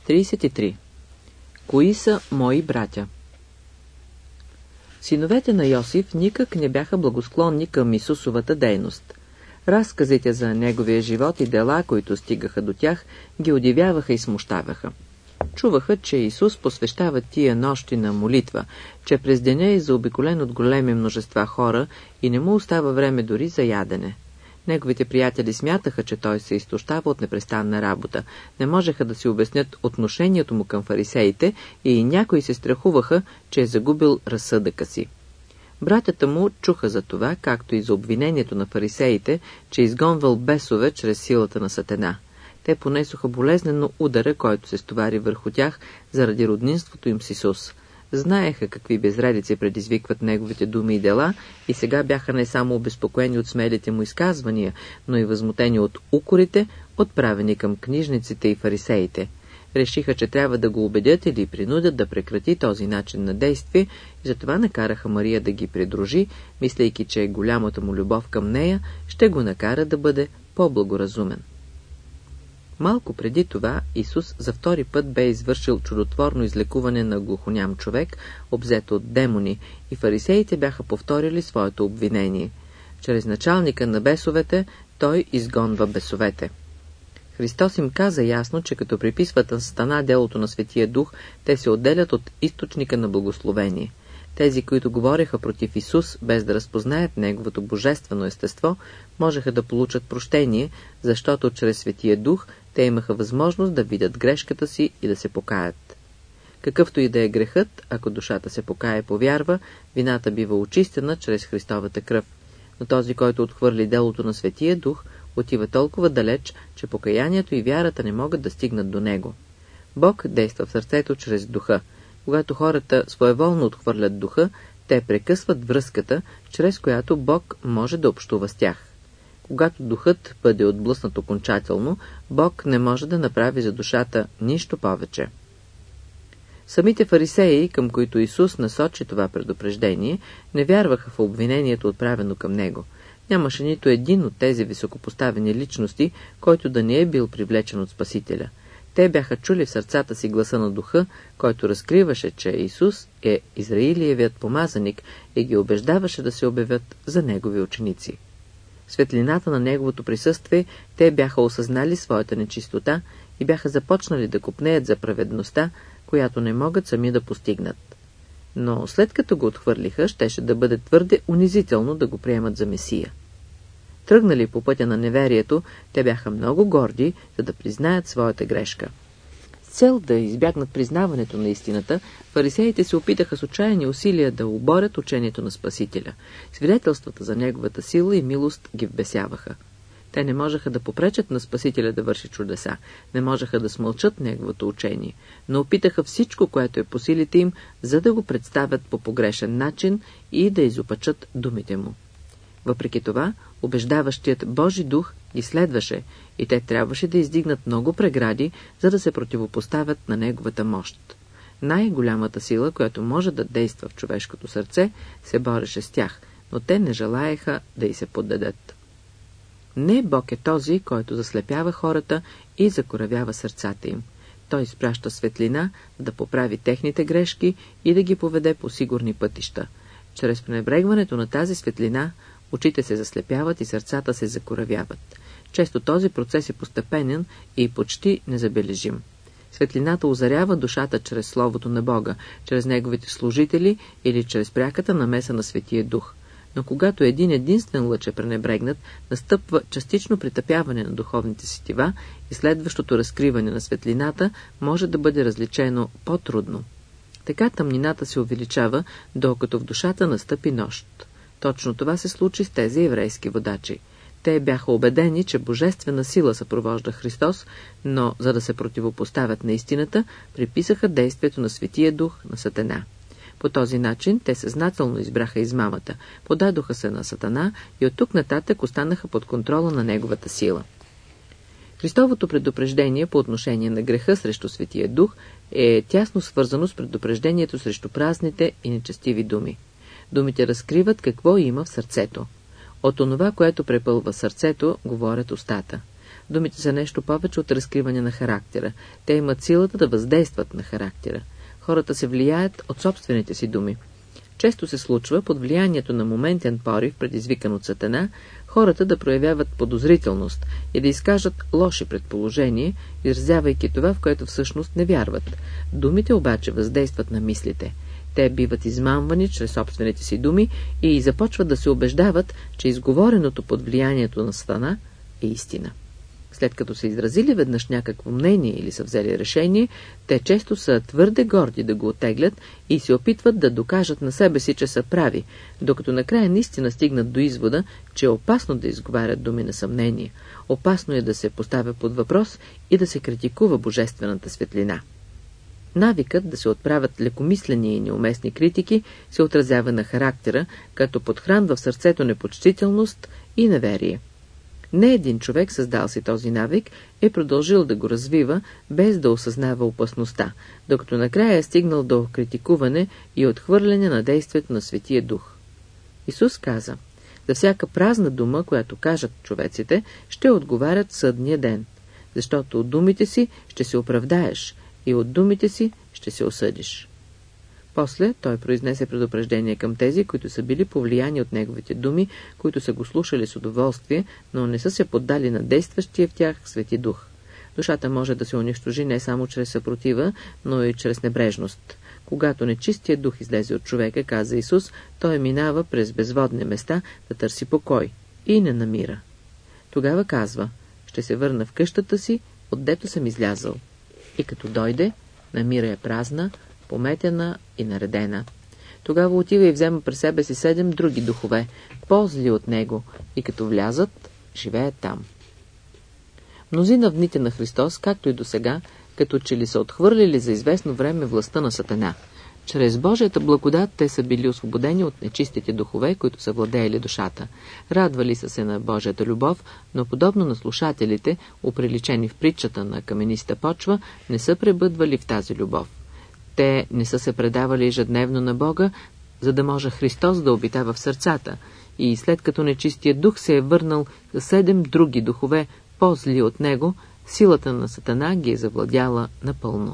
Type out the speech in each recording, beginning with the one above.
33. Кои са мои братя? Синовете на Йосиф никак не бяха благосклонни към Исусовата дейност. Разказите за неговия живот и дела, които стигаха до тях, ги удивяваха и смущаваха. Чуваха, че Исус посвещава тия нощи на молитва, че през деня е заобиколен от големи множества хора и не му остава време дори за ядене. Неговите приятели смятаха, че той се изтощава от непрестанна работа. Не можеха да си обяснят отношението му към фарисеите и някои се страхуваха, че е загубил разсъдъка си. Братята му чуха за това, както и за обвинението на фарисеите, че изгонвал бесове чрез силата на Сатана. Те понесоха болезнено удара, който се стовари върху тях заради роднинството им с Исус. Знаеха какви безредици предизвикват неговите думи и дела и сега бяха не само обезпокоени от смелите му изказвания, но и възмутени от укорите, отправени към книжниците и фарисеите. Решиха, че трябва да го убедят или принудят да прекрати този начин на действие и затова накараха Мария да ги придружи, мислейки, че голямата му любов към нея ще го накара да бъде по-благоразумен. Малко преди това Исус за втори път бе извършил чудотворно излекуване на глухоням човек, обзет от демони, и фарисеите бяха повторили своето обвинение. Чрез началника на бесовете той изгонва бесовете. Христос им каза ясно, че като приписват на Сатана делото на Светия Дух, те се отделят от източника на благословение. Тези, които говореха против Исус, без да разпознаят неговото божествено естество, можеха да получат прощение, защото чрез Светия Дух те имаха възможност да видят грешката си и да се покаят. Какъвто и да е грехът, ако душата се покае и повярва, вината бива очистена чрез Христовата кръв. Но този, който отхвърли делото на Светия Дух, отива толкова далеч, че покаянието и вярата не могат да стигнат до него. Бог действа в сърцето чрез Духа. Когато хората своеволно отхвърлят Духа, те прекъсват връзката, чрез която Бог може да общува с тях. Когато Духът бъде отблъснат окончателно, Бог не може да направи за душата нищо повече. Самите фарисеи, към които Исус насочи това предупреждение, не вярваха в обвинението, отправено към него. Нямаше нито един от тези високопоставени личности, който да не е бил привлечен от Спасителя. Те бяха чули в сърцата си гласа на Духа, който разкриваше, че Исус е Израилиевият помазаник и ги убеждаваше да се обявят за негови ученици. В светлината на неговото присъствие те бяха осъзнали своята нечистота и бяха започнали да копнеят за праведността, която не могат сами да постигнат. Но след като го отхвърлиха, щеше да бъде твърде унизително да го приемат за Месия. Тръгнали по пътя на неверието, те бяха много горди, за да признаят своята грешка. С цел да избягнат признаването на истината, фарисеите се опитаха с отчаяни усилия да оборят учението на Спасителя. Свидетелствата за неговата сила и милост ги вбесяваха. Те не можеха да попречат на Спасителя да върши чудеса, не можеха да смълчат неговото учение, но опитаха всичко, което е по силите им, за да го представят по погрешен начин и да изопачат думите му. Въпреки това, убеждаващият Божи дух ги следваше и те трябваше да издигнат много прегради, за да се противопоставят на неговата мощ. Най-голямата сила, която може да действа в човешкото сърце, се бореше с тях, но те не желаеха да й се поддадат. Не Бог е този, който заслепява хората и закоравява сърцата им. Той изпраща светлина, да поправи техните грешки и да ги поведе по сигурни пътища. Чрез пренебрегването на тази светлина, очите се заслепяват и сърцата се закоравяват. Често този процес е постепенен и почти незабележим. Светлината озарява душата чрез Словото на Бога, чрез Неговите служители или чрез пряката намеса на Светия Дух. Но когато един единствен лъч е пренебрегнат, настъпва частично притъпяване на духовните сетива и следващото разкриване на светлината може да бъде различено по-трудно. Така тъмнината се увеличава, докато в душата настъпи нощ. Точно това се случи с тези еврейски водачи. Те бяха убедени, че божествена сила съпровожда Христос, но за да се противопоставят на истината, приписаха действието на Светия Дух на Сатана. По този начин те съзнателно избраха измамата, подадоха се на Сатана и от тук нататък останаха под контрола на неговата сила. Христовото предупреждение по отношение на греха срещу Светия Дух е тясно свързано с предупреждението срещу празните и нечестиви думи. Думите разкриват какво има в сърцето. От онова, което препълва сърцето, говорят устата. Думите са нещо повече от разкриване на характера. Те имат силата да въздействат на характера. Хората се влияят от собствените си думи. Често се случва, под влиянието на моментен порив, предизвикан от Сатана, хората да проявяват подозрителност и да изкажат лоши предположения, изразявайки това, в което всъщност не вярват. Думите обаче въздействат на мислите. Те биват измамвани чрез собствените си думи и започват да се убеждават, че изговореното под влиянието на Сатана е истина. След като са изразили веднъж някакво мнение или са взели решение, те често са твърде горди да го оттеглят и се опитват да докажат на себе си, че са прави, докато накрая наистина стигнат до извода, че е опасно да изговарят думи на съмнение. Опасно е да се поставя под въпрос и да се критикува божествената светлина. Навикът да се отправят лекомислени и неуместни критики се отразява на характера, като подхранва в сърцето непочтителност и неверие. Не един човек, създал си този навик, е продължил да го развива, без да осъзнава опасността, докато накрая е стигнал до критикуване и отхвърляне на действието на Светия Дух. Исус каза: за всяка празна дума, която кажат човеците, ще отговарят съдния ден, защото от думите си ще се оправдаеш и от думите си ще се осъдиш. После той произнесе предупреждение към тези, които са били повлияни от неговите думи, които са го слушали с удоволствие, но не са се поддали на действащия в тях Свети Дух. Душата може да се унищожи не само чрез съпротива, но и чрез небрежност. Когато нечистият дух излезе от човека, каза Исус, той минава през безводни места да търси покой и не намира. Тогава казва: ще се върна в къщата си, отдето съм излязъл. И като дойде, намира я празна, пометена и наредена. Тогава отива и взема при себе си 7 други духове, по-зли от него, и като влязат, живеят там. Мнозина в дните на Христос, както и досега, като че ли са отхвърлили за известно време властта на Сатана. Чрез Божията благодат те са били освободени от нечистите духове, които са владеели душата. Радвали са се на Божията любов, но подобно на слушателите, оприличени в притчата на камениста почва, не са пребъдвали в тази любов. Те не са се предавали ежедневно на Бога, за да може Христос да обитава в сърцата, и след като нечистият дух се е върнал с 7 други духове, по-зли от него, силата на Сатана ги е завладяла напълно.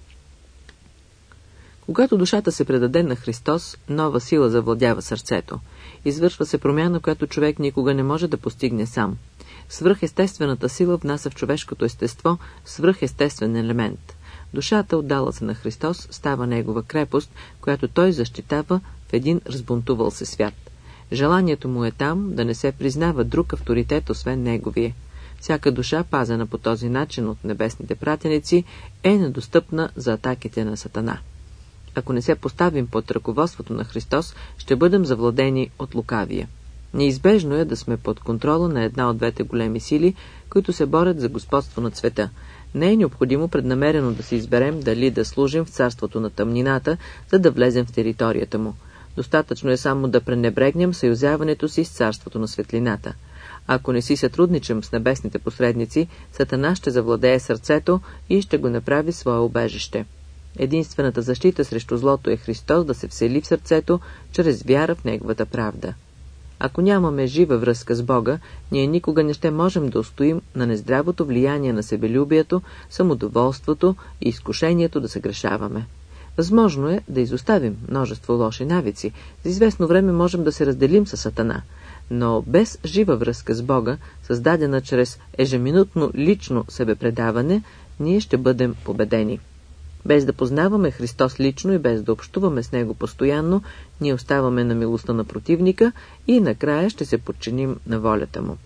Когато душата се предаде на Христос, нова сила завладява сърцето. Извършва се промяна, която човек никога не може да постигне сам. Свръхестествената сила внася в човешкото естество свръхестествен елемент. Душата, отдала се на Христос, става негова крепост, която той защитава в един разбунтувал се свят. Желанието му е там да не се признава друг авторитет, освен неговия. Всяка душа, пазена по този начин от небесните пратеници, е недостъпна за атаките на Сатана. Ако не се поставим под ръководството на Христос, ще бъдем завладени от лукавия. Неизбежно е да сме под контрола на една от двете големи сили, които се борят за господство над света. Не е необходимо преднамерено да се изберем дали да служим в царството на тъмнината, за да влезем в територията му. Достатъчно е само да пренебрегнем съюзяването си с царството на светлината. Ако не си сътрудничам с небесните посредници, Сатана ще завладее сърцето и ще го направи свое убежище. Единствената защита срещу злото е Христос да се всели в сърцето чрез вяра в Неговата правда. Ако нямаме жива връзка с Бога, ние никога не ще можем да устоим на нездравото влияние на себелюбието, самодоволството и изкушението да се грешаваме. Възможно е да изоставим множество лоши навици. За известно време можем да се разделим с Сатана, но без жива връзка с Бога, създадена чрез ежеминутно лично себепредаване, ние ще бъдем победени. Без да познаваме Христос лично и без да общуваме с Него постоянно, ние оставаме на милостта на противника и накрая ще се подчиним на волята му.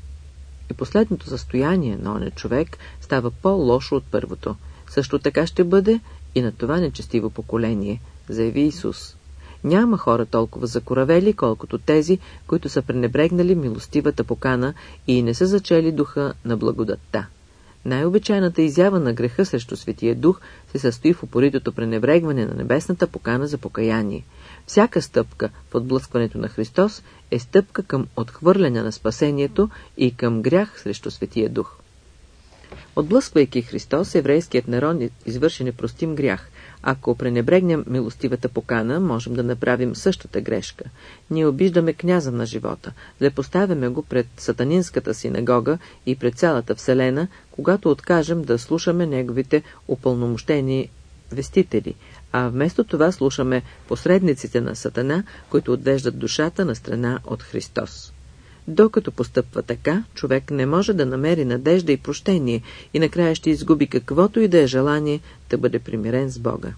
И последното състояние на оня човек става по-лошо от първото. Също така ще бъде и на това нечестиво поколение, заяви Исус. Няма хора толкова закоравели, колкото тези, които са пренебрегнали милостивата покана и не са зачели духа на благодатта. Най-обичайната изява на греха срещу Светия Дух се състои в упоритото пренебрегване на небесната покана за покаяние. Всяка стъпка в отблъскването на Христос е стъпка към отхвърляне на спасението и към грях срещу Светия Дух. Отблъсквайки Христос, еврейският народ извърши непростим грях. Ако пренебрегнем милостивата покана, можем да направим същата грешка. Ние обиждаме княза на живота, да поставяме го пред сатанинската синагога и пред цялата вселена, когато откажем да слушаме неговите упълномощени вестители, а вместо това слушаме посредниците на Сатана, които отвеждат душата на страна от Христос. Докато постъпва така, човек не може да намери надежда и прощение и накрая ще изгуби каквото и да е желание да бъде примирен с Бога.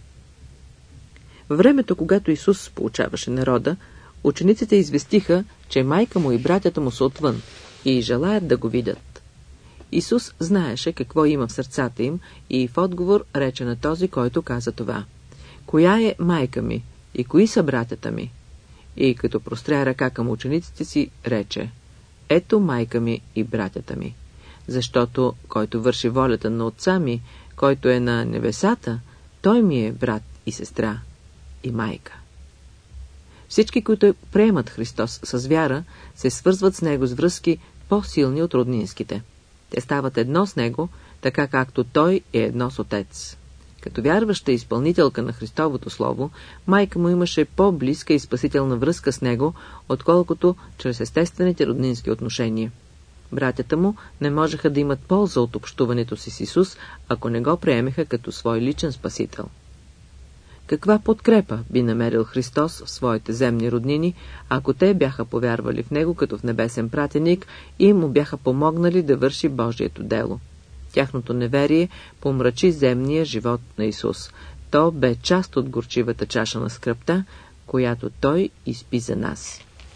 Във времето, когато Исус получаваше народа, учениците известиха, че майка му и братята му са отвън и желаят да го видят. Исус знаеше какво има в сърцата им и в отговор рече на този, който каза това: „Коя е майка ми и кои са братята ми?“ И като простря ръка към учениците си, рече: „Ето майка ми и братята ми, защото който върши волята на Отца ми, който е на небесата, той ми е брат и сестра и майка.“ Всички, които приемат Христос с вяра, се свързват с Него с връзки по-силни от роднинските. Те стават едно с Него, така както Той е едно с Отец. Като вярваща изпълнителка на Христовото Слово, майка му имаше по-близка и спасителна връзка с него, отколкото чрез естествените роднински отношения. Братята му не можеха да имат полза от общуването си с Исус, ако не го приемеха като свой личен спасител. Каква подкрепа би намерил Христос в своите земни роднини, ако те бяха повярвали в него като в небесен пратеник и му бяха помогнали да върши Божието дело? Тяхното неверие помрачи земния живот на Исус. То бе част от горчивата чаша на скръбта, която Той изпи за нас.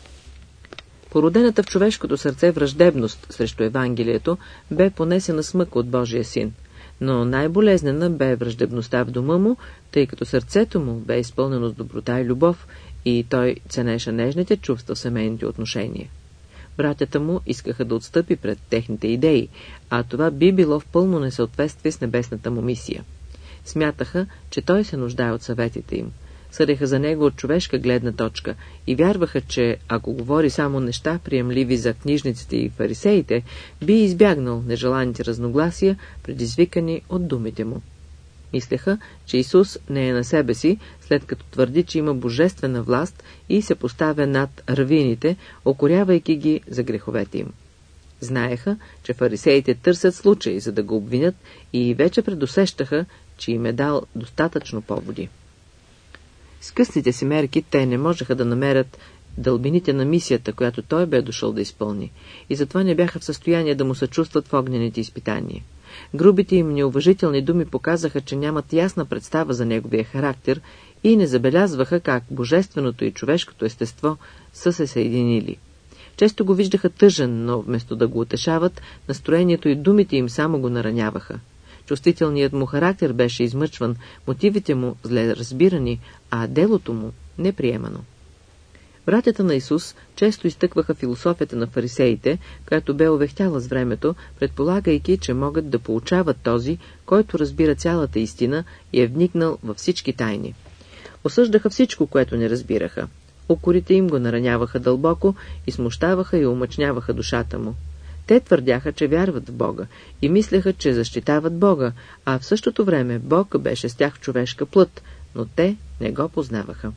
Породената в човешкото сърце враждебност срещу Евангелието бе понесена с мъка от Божия син, но най-болезнена бе враждебността в дома му, тъй като сърцето му бе изпълнено с доброта и любов и той ценеше нежните чувства в семейните отношения. Братята му искаха да отстъпи пред техните идеи, а това би било в пълно несъответствие с небесната му мисия. Смятаха, че той се нуждае от съветите им. Съдеха за него от човешка гледна точка и вярваха, че ако говори само неща, приемливи за книжниците и фарисеите, би избягнал нежеланите разногласия, предизвикани от думите му. Мислеха, че Исус не е на себе си, след като твърди, че има божествена власт и се поставя над равините, окорявайки ги за греховете им. Знаеха, че фарисеите търсят случаи, за да го обвинят, и вече предусещаха, че им е дал достатъчно поводи. С късните си мерки те не можеха да намерят дълбините на мисията, която той бе дошъл да изпълни, и затова не бяха в състояние да му съчувстват в огнените изпитания. Грубите им неуважителни думи показаха, че нямат ясна представа за неговия характер и не забелязваха как божественото и човешкото естество са се съединили. Често го виждаха тъжен, но вместо да го утешават, настроението и думите им само го нараняваха. Чувствителният му характер беше измъчван, мотивите му зле разбирани, а делото му неприемано. Братята на Исус често изтъкваха философията на фарисеите, която бе увехтяла с времето, предполагайки, че могат да поучават този, който разбира цялата истина и е вникнал във всички тайни. Осъждаха всичко, което не разбираха. Укорите им го нараняваха дълбоко и смущаваха и омъчняваха душата му. Те твърдяха, че вярват в Бога и мислеха, че защитават Бога, а в същото време Бог беше с тях човешка плът, но те не го познаваха.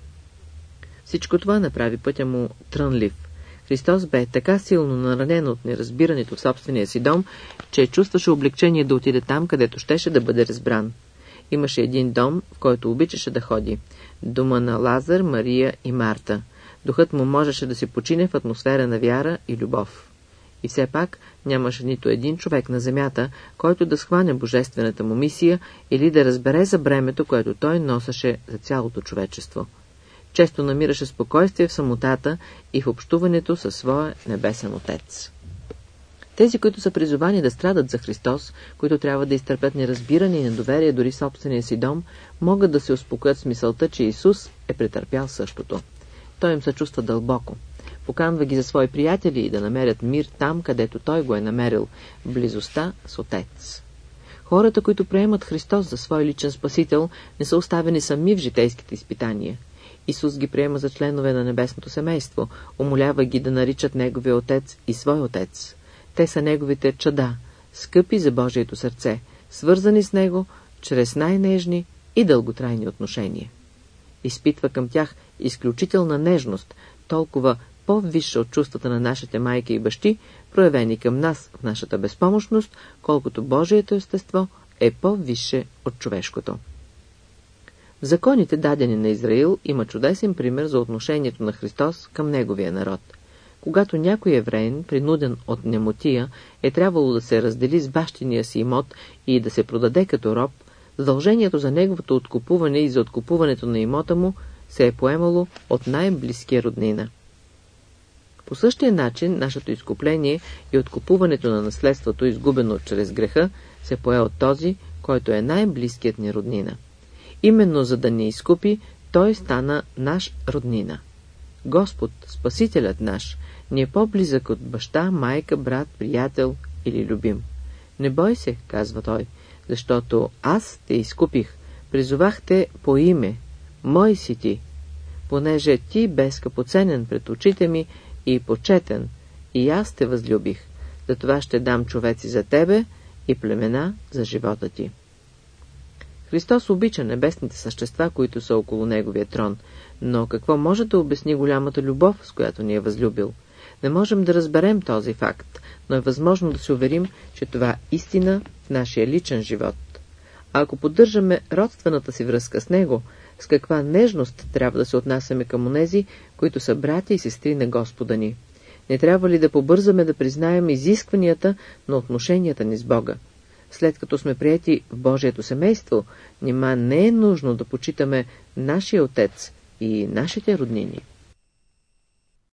Всичко това направи пътя му трънлив. Христос бе така силно наранен от неразбирането в собствения си дом, че чувстваше облегчение да отиде там, където щеше да бъде разбран. Имаше един дом, в който обичаше да ходи. Дома на Лазар, Мария и Марта. Духът му можеше да се почине в атмосфера на вяра и любов. И все пак нямаше нито един човек на земята, който да схване божествената му мисия или да разбере за бремето, което той носеше за цялото човечество. Често намираше спокойствие в самотата и в общуването със своя небесен Отец. Тези, които са призовани да страдат за Христос, които трябва да изтърпят неразбиране и недоверие дори собствения си дом, могат да се успокоят с мисълта, че Исус е претърпял същото. Той им съчувства дълбоко. Поканва ги за свои приятели и да намерят мир там, където Той го е намерил, в близостта с Отец. Хората, които приемат Христос за свой личен спасител, не са оставени сами в житейските изпитания. Исус ги приема за членове на небесното семейство, умолява ги да наричат Неговия Отец и свой Отец. Те са Неговите чада, скъпи за Божието сърце, свързани с него чрез най-нежни и дълготрайни отношения. Изпитва към тях изключителна нежност, толкова по-висша от чувствата на нашите майки и бащи, проявени към нас в нашата безпомощност, колкото Божието естество е по-висше от човешкото. В законите, дадени на Израил, има чудесен пример за отношението на Христос към неговия народ. Когато някой евреин, принуден от немотия, е трябвало да се раздели с бащиния си имот и да се продаде като роб, задължението за неговото откупуване и за откупуването на имота му се е поемало от най-близкия роднина. По същия начин, нашето изкупление и откупуването на наследството, изгубено чрез греха, се пое от този, който е най-близкият ни роднина. Именно за да ни изкупи, той стана наш роднина. Господ, Спасителят наш, ни е по-близък от баща, майка, брат, приятел или любим. Не бой се, казва той, защото аз те изкупих, призовах те по име, мой си ти, понеже ти бе скъпоценен пред очите ми и почетен, и аз те възлюбих, затова ще дам човеци за тебе и племена за живота ти. Христос обича небесните същества, които са около Неговия трон, но какво може да обясни голямата любов, с която ни е възлюбил? Не можем да разберем този факт, но е възможно да се уверим, че това е истина в нашия личен живот. А ако поддържаме родствената си връзка с Него, с каква нежност трябва да се отнасяме към онези, които са братя и сестри на Господа ни? Не трябва ли да побързаме да признаем изискванията на отношенията ни с Бога? След като сме приети в Божието семейство, нима не е нужно да почитаме нашия Отец и нашите роднини.